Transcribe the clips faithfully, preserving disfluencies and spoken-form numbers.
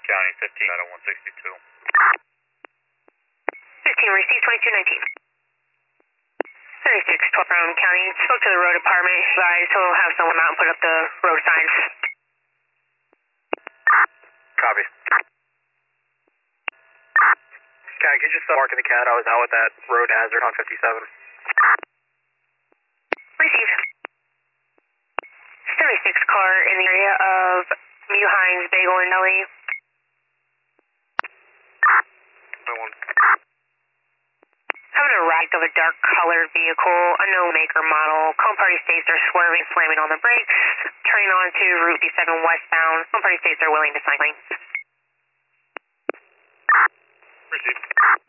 County fifteen out of one sixty-two. fifteen, receive twenty-two nineteen. thirty-six, twelve from County. Spoke to the road department. Advised he'll have someone out and put up the road signs. Copy. County, could you just mark in the C A D? I was out with that road hazard on fifty-seven. Receive. seventy-six car in the area of Mew Hines, Bagel, and Nelly. twenty-one. Having a wreck of a dark colored vehicle, unknown make or model. Home party states are swerving, slamming on the brakes, turning onto Route D seven westbound. Home party states are willing to sign lanes. Received.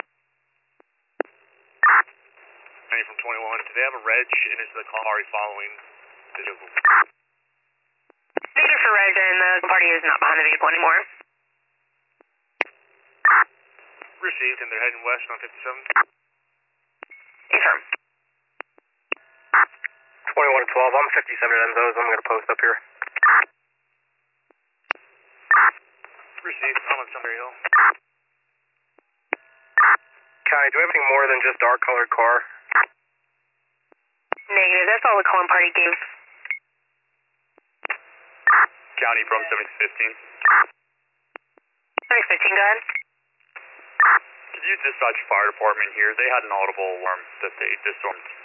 Any from twenty-one, do they have a reg and is the car already following the vehicle? Negative for reg and the party is not behind the vehicle anymore. Received, and they're heading west on fifty-seven. Confirm. twenty-one twelve, I'm fifty-seven at Enzo's, I'm going to post up here. Received, I'm on Sunbury Hill. County, do we have anything more than just dark colored car? Negative, that's all the calling party gave. County from seven fifteen. seven fifteen, go ahead. Could you dispatch fire department here? They had an audible alarm that they disarmed